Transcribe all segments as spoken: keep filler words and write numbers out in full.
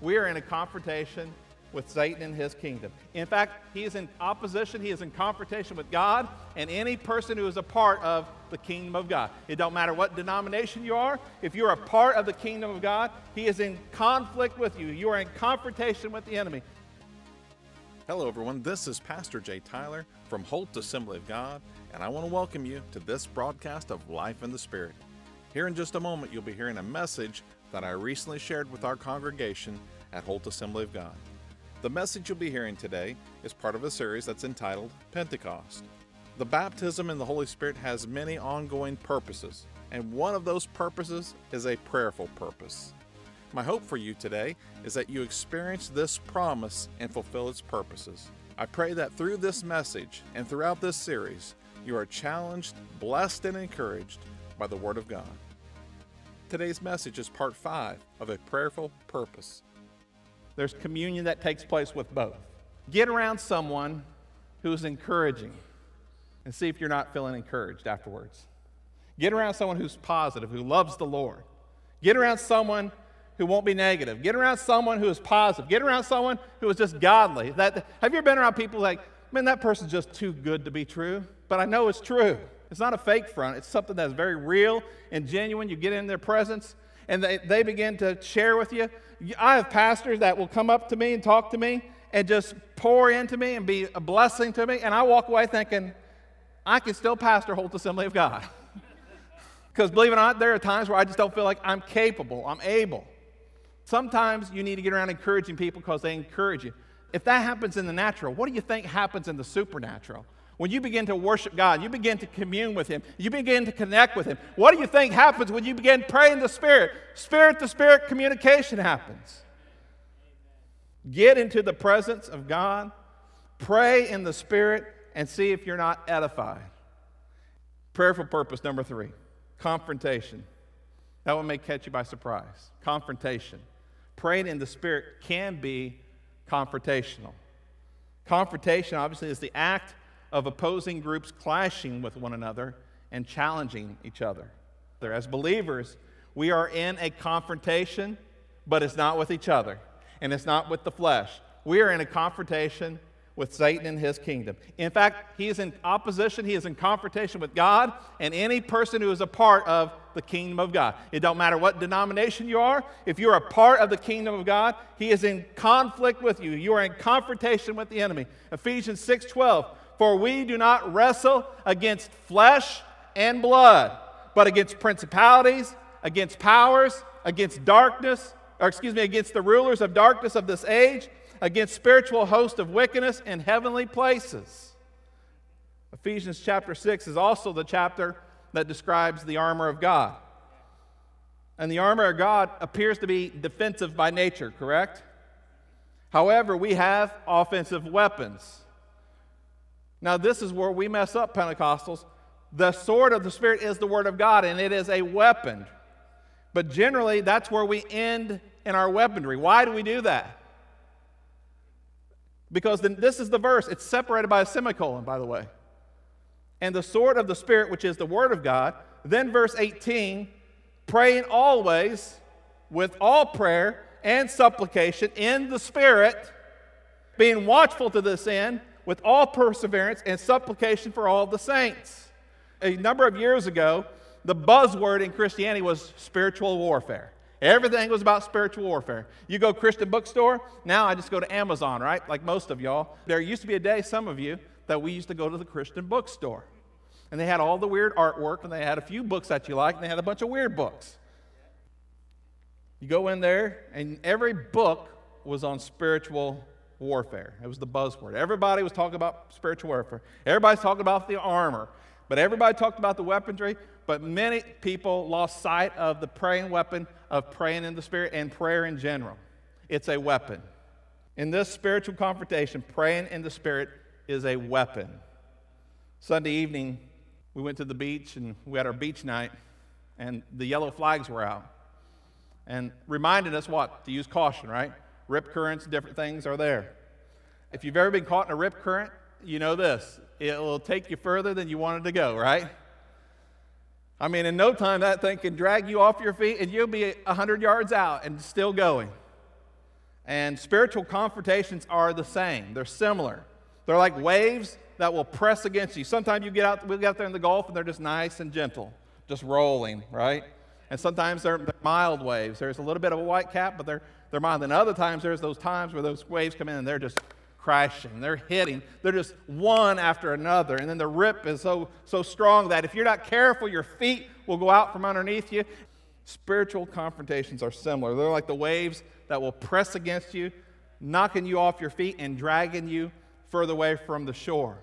We are in a confrontation with Satan and his kingdom. In fact, he is in opposition, he is in confrontation with God and any person who is a part of the kingdom of God. It don't matter what denomination you are, if you're a part of the kingdom of God, he is in conflict with you. You are in confrontation with the enemy. Hello everyone, this is Pastor Jay Tyler from Holt Assembly of God, and I want to welcome you to this broadcast of Life in the Spirit. Here in just a moment, you'll be hearing a message that I recently shared with our congregation at Holt Assembly of God. The message you'll be hearing today is part of a series that's entitled Pentecost. The baptism in the Holy Spirit has many ongoing purposes, and one of those purposes is a prayerful purpose. My hope for you today is that you experience this promise and fulfill its purposes. I pray that through this message and throughout this series, you are challenged, blessed, and encouraged by the Word of God. Today's message is part five of a prayerful purpose. There's communion that takes place with both. Get around someone who's encouraging and see if you're not feeling encouraged afterwards. Get around someone who's positive, who loves the Lord. Get around someone who won't be negative. Get around someone who is positive. Get around someone who is just godly. That, have you ever been around people like, man, that person's just too good to be true? But I know it's true. It's not a fake front. It's something that's very real and genuine. You get in their presence, and they, they begin to share with you. I have pastors that will come up to me and talk to me and just pour into me and be a blessing to me, and I walk away thinking, I can still pastor Holt Assembly of God. Because believe it or not, there are times where I just don't feel like I'm capable, I'm able. Sometimes you need to get around encouraging people because they encourage you. If that happens in the natural, what do you think happens in the supernatural? When you begin to worship God, you begin to commune with Him, you begin to connect with Him. What do you think happens when you begin praying in the Spirit? Spirit-to-spirit communication happens. Get into the presence of God, pray in the Spirit, and see if you're not edified. Prayerful purpose number three, confrontation. That one may catch you by surprise. Confrontation. Praying in the Spirit can be confrontational. Confrontation, obviously, is the act of opposing groups clashing with one another and challenging each other. As believers, we are in a confrontation, but it's not with each other, and it's not with the flesh. We are in a confrontation with Satan and his kingdom. In fact, he is in opposition, he is in confrontation with God and any person who is a part of the kingdom of God. It don't matter what denomination you are, if you're a part of the kingdom of God, he is in conflict with you. You are in confrontation with the enemy. Ephesians six twelve, for we do not wrestle against flesh and blood, but against principalities, against powers, against darkness, or excuse me, against the rulers of darkness of this age, against spiritual hosts of wickedness in heavenly places. Ephesians chapter six is also the chapter that describes the armor of God. And the armor of God appears to be defensive by nature, correct? However, we have offensive weapons. Now, this is where we mess up, Pentecostals. The sword of the Spirit is the Word of God, and it is a weapon. But generally, that's where we end in our weaponry. Why do we do that? Because then this is the verse. It's separated by a semicolon, by the way. And the sword of the Spirit, which is the Word of God. Then verse eighteen, praying always with all prayer and supplication in the Spirit, being watchful to this end with all perseverance and supplication for all the saints. A number of years ago, the buzzword in Christianity was spiritual warfare. Everything was about spiritual warfare. You go Christian bookstore, now I just go to Amazon, right? Like most of y'all. There used to be a day, some of you, that we used to go to the Christian bookstore. And they had all the weird artwork, and they had a few books that you like, and they had a bunch of weird books. You go in there, and every book was on spiritual warfare. It was the buzzword. Everybody was talking about spiritual warfare. Everybody's talking about the armor. But everybody talked about the weaponry, but many people lost sight of the praying weapon of praying in the Spirit and prayer in general. It's a weapon. In this spiritual confrontation, praying in the Spirit is a weapon. Sunday evening, we went to the beach and we had our beach night, and the yellow flags were out. And reminded us what? To use caution, right? Rip currents, different things are there. If you've ever been caught in a rip current, you know this. It will take you further than you wanted to go, right? I mean, in no time, that thing can drag you off your feet, and you'll be one hundred yards out and still going. And spiritual confrontations are the same. They're similar. They're like waves that will press against you. Sometimes you get out, we get out there in the Gulf and they're just nice and gentle, just rolling, right? And sometimes they're, they're mild waves. There's a little bit of a white cap, but they're, they're mild. And other times there's those times where those waves come in and they're just crashing. They're hitting. They're just one after another. And then the rip is so, so strong that if you're not careful, your feet will go out from underneath you. Spiritual confrontations are similar. They're like the waves that will press against you, knocking you off your feet and dragging you further away from the shore.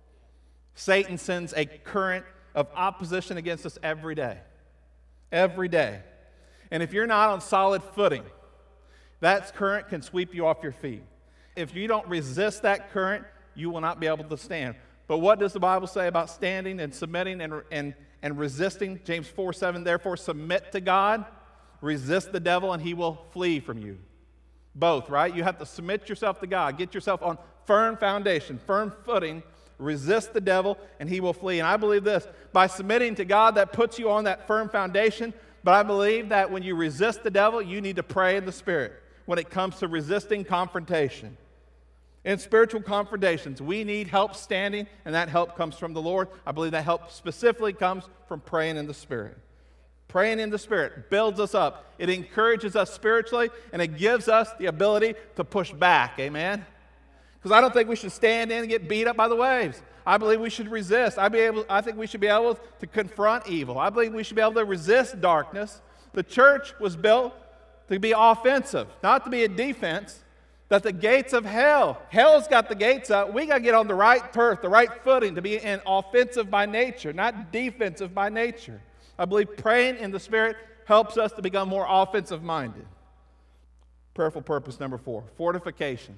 Satan sends a current of opposition against us every day. Every day. And if you're not on solid footing, that current can sweep you off your feet. If you don't resist that current, you will not be able to stand. But what does the Bible say about standing and submitting and, and, and resisting? James four seven, therefore submit to God, resist the devil, and he will flee from you. Both, right? You have to submit yourself to God. Get yourself on firm foundation, firm footing. Resist the devil, and he will flee. And I believe this, by submitting to God, that puts you on that firm foundation. But I believe that when you resist the devil, you need to pray in the Spirit when it comes to resisting confrontation. In spiritual confrontations, we need help standing, and that help comes from the Lord. I believe that help specifically comes from praying in the Spirit. Praying in the Spirit builds us up. It encourages us spiritually, and it gives us the ability to push back. Amen? Because I don't think we should stand in and get beat up by the waves. I believe we should resist. I, be able, I think we should be able to confront evil. I believe we should be able to resist darkness. The church was built to be offensive, not to be a defense. That the gates of hell, hell's got the gates up. We got to get on the right turf, the right footing to be in offensive by nature, not defensive by nature. I believe praying in the Spirit helps us to become more offensive minded. Prayerful purpose number four, fortification.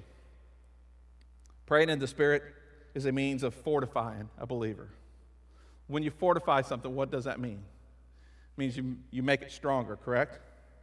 Praying in the Spirit is a means of fortifying a believer. When you fortify something, what does that mean? It means you, you make it stronger, correct?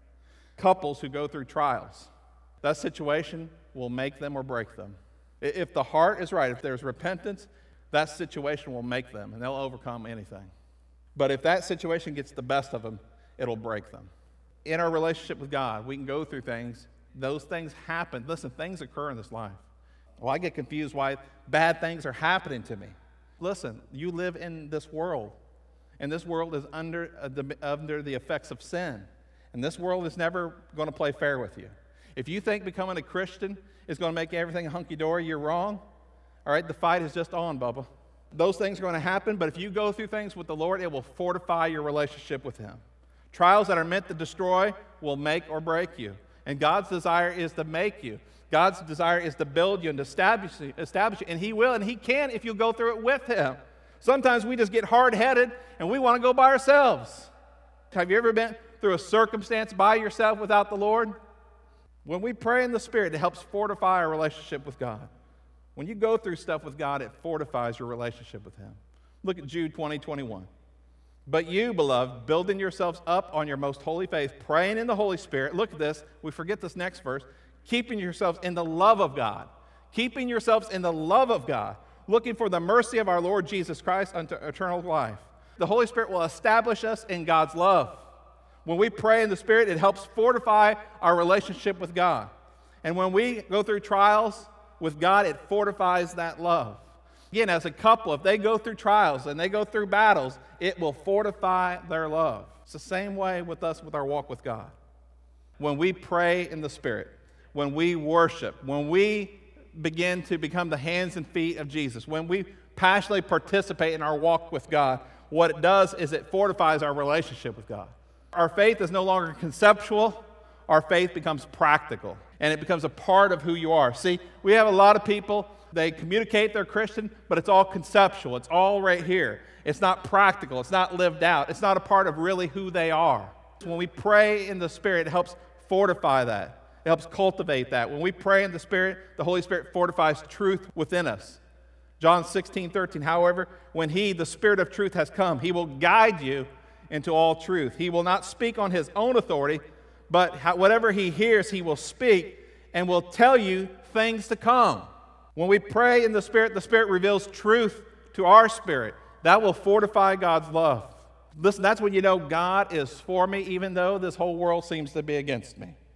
Couples who go through trials, that situation will make them or break them. If the heart is right, if there's repentance, that situation will make them, and they'll overcome anything. But if that situation gets the best of them, it'll break them. In our relationship with God, we can go through things. Those things happen. Listen, things occur in this life. Well, I get confused why bad things are happening to me. Listen, you live in this world, and this world is under, uh, the, under the effects of sin. And this world is never going to play fair with you. If you think becoming a Christian is going to make everything hunky-dory, you're wrong. All right, the fight is just on, Bubba. Those things are going to happen, but if you go through things with the Lord, it will fortify your relationship with Him. Trials that are meant to destroy will make or break you. And God's desire is to make you. God's desire is to build you and to establish you, establish you. And He will, and He can if you go through it with Him. Sometimes we just get hard-headed, and we want to go by ourselves. Have you ever been through a circumstance by yourself without the Lord? When we pray in the Spirit, it helps fortify our relationship with God. When you go through stuff with God, it fortifies your relationship with Him. Look at Jude twenty, twenty-one. But you, beloved, building yourselves up on your most holy faith, praying in the Holy Spirit. Look at this. We forget this next verse. Keeping yourselves in the love of God. Keeping yourselves in the love of God. Looking for the mercy of our Lord Jesus Christ unto eternal life. The Holy Spirit will establish us in God's love. When we pray in the Spirit, it helps fortify our relationship with God. And when we go through trials with God, it fortifies that love. Again, as a couple, if they go through trials and they go through battles, it will fortify their love. It's the same way with us with our walk with God. When we pray in the Spirit, when we worship, when we begin to become the hands and feet of Jesus, when we passionately participate in our walk with God, what it does is it fortifies our relationship with God. Our faith is no longer conceptual. Our faith becomes practical, and it becomes a part of who you are. See, we have a lot of people, they communicate they're Christian, but it's all conceptual. It's all right here. It's not practical. It's not lived out. It's not a part of really who they are. When we pray in the Spirit, it helps fortify that. It helps cultivate that. When we pray in the Spirit, the Holy Spirit fortifies truth within us. John sixteen, thirteen, however, when He, the Spirit of truth, has come, He will guide you into all truth. He will not speak on His own authority, but whatever He hears, He will speak and will tell you things to come. When we pray in the Spirit, the Spirit reveals truth to our spirit. That will fortify God's love. Listen, that's when you know God is for me, even though this whole world seems to be against me.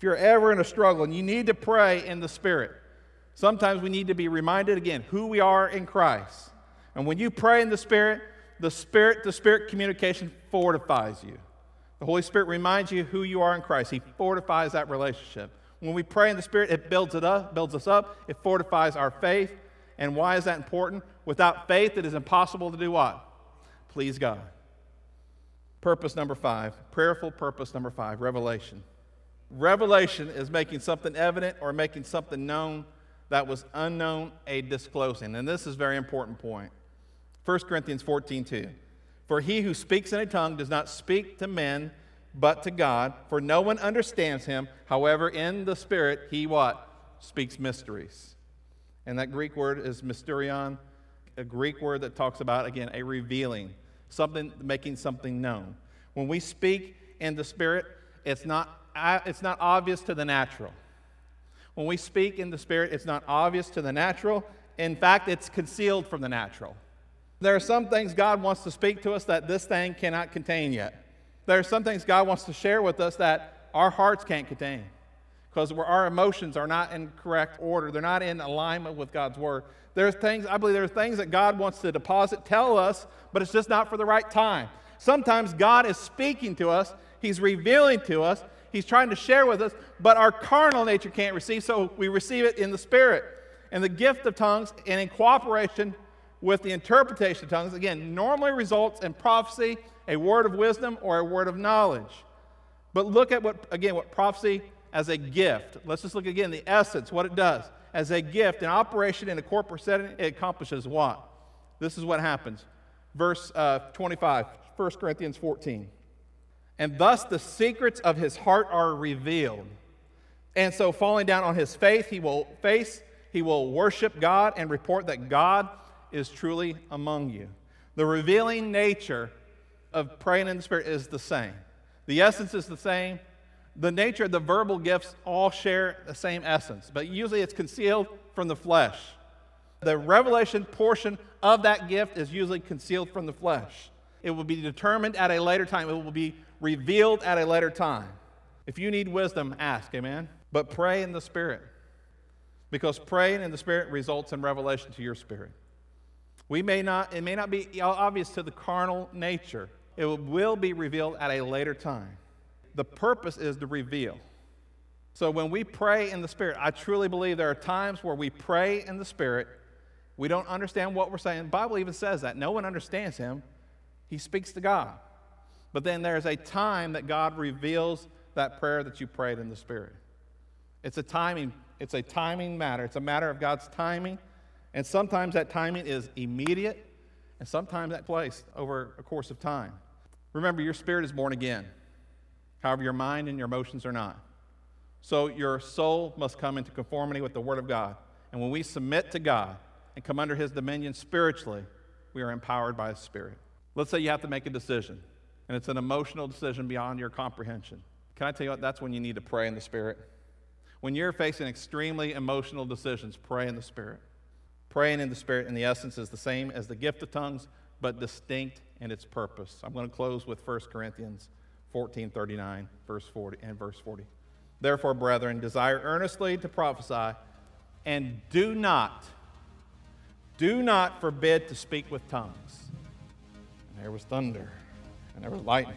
If you're ever in a struggle and you need to pray in the Spirit, sometimes we need to be reminded again who we are in Christ. And when you pray in the Spirit, the Spirit-to-Spirit communication fortifies you. The Holy Spirit reminds you who you are in Christ. He fortifies that relationship. When we pray in the Spirit, it builds it up, builds us up. It fortifies our faith. And why is that important? Without faith, it is impossible to do what? Please God. Purpose number five, prayerful purpose number five, revelation. Revelation is making something evident or making something known that was unknown, a disclosing. And this is a very important point. First Corinthians fourteen two. For he who speaks in a tongue does not speak to men, but to God, for no one understands him. However, in the Spirit, he what? Speaks mysteries. And that Greek word is mysterion, a Greek word that talks about, again, a revealing, something, making something known. When we speak in the Spirit, it's not, it's not obvious to the natural. When we speak in the Spirit, it's not obvious to the natural. In fact, it's concealed from the natural. There are some things God wants to speak to us that this thing cannot contain yet. There are some things God wants to share with us that our hearts can't contain because our emotions are not in correct order. They're not in alignment with God's Word. There are things, I believe there are things that God wants to deposit, tell us, but it's just not for the right time. Sometimes God is speaking to us. He's revealing to us. He's trying to share with us, but our carnal nature can't receive, so we receive it in the Spirit. And the gift of tongues, and in cooperation with the interpretation of tongues, again, normally results in prophecy, a word of wisdom, or a word of knowledge. But look at what, again, what prophecy as a gift. Let's just look again, the essence, what it does. As a gift, an operation in a corporate setting, it accomplishes what? This is what happens. Verse uh, twenty-five, First Corinthians fourteen. And thus the secrets of his heart are revealed. And so falling down on his faith, he will face, he will worship God and report that God is truly among you. The revealing nature of praying in the Spirit is the same. The essence is the same. The nature of the verbal gifts all share the same essence, but usually it's concealed from the flesh. The revelation portion of that gift is usually concealed from the flesh. It will be determined at a later time. It will be revealed at a later time. If you need wisdom, ask, amen? But pray in the Spirit, because praying in the Spirit results in revelation to your spirit. We may not, it may not be obvious to the carnal nature. It will be revealed at a later time. The purpose is to reveal. So when we pray in the Spirit, I truly believe there are times where we pray in the Spirit. We don't understand what we're saying. The Bible even says that. No one understands him. He speaks to God. But then there's a time that God reveals that prayer that you prayed in the Spirit. It's a timing, it's a timing matter. It's a matter of God's timing. And sometimes that timing is immediate, and sometimes that place over a course of time. Remember, your spirit is born again. However, your mind and your emotions are not. So your soul must come into conformity with the Word of God. And when we submit to God and come under His dominion spiritually, we are empowered by His Spirit. Let's say you have to make a decision, and it's an emotional decision beyond your comprehension. Can I tell you what? That's when you need to pray in the Spirit. When you're facing extremely emotional decisions, pray in the Spirit. Praying in the Spirit, in the essence, is the same as the gift of tongues, but distinct in its purpose. I'm going to close with First Corinthians fourteen thirty-nine, verse forty, and verse forty. Therefore, brethren, desire earnestly to prophesy, and do not, do not forbid to speak with tongues. And there was thunder, and there was lightning.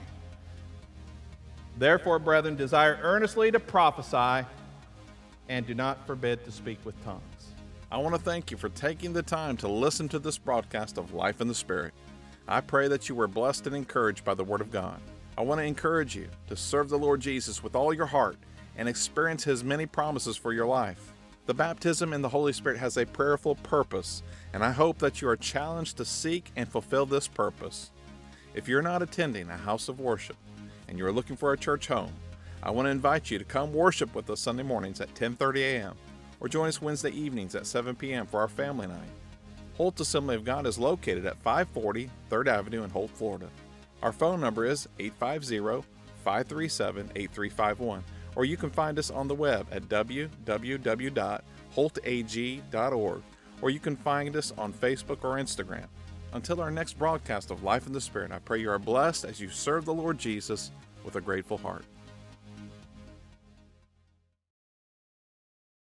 Therefore, brethren, desire earnestly to prophesy, and do not forbid to speak with tongues. I want to thank you for taking the time to listen to this broadcast of Life in the Spirit. I pray that you were blessed and encouraged by the Word of God. I want to encourage you to serve the Lord Jesus with all your heart and experience His many promises for your life. The baptism in the Holy Spirit has a prayerful purpose, and I hope that you are challenged to seek and fulfill this purpose. If you're not attending a house of worship and you're looking for a church home, I want to invite you to come worship with us Sunday mornings at ten thirty a.m. or join us Wednesday evenings at seven p.m. for our family night. Holt Assembly of God is located at five forty third Avenue in Holt, Florida. Our phone number is eight five zero, five three seven, eight three five one, or you can find us on the web at w w w dot holt a g dot org, or you can find us on Facebook or Instagram. Until our next broadcast of Life in the Spirit, I pray you are blessed as you serve the Lord Jesus with a grateful heart.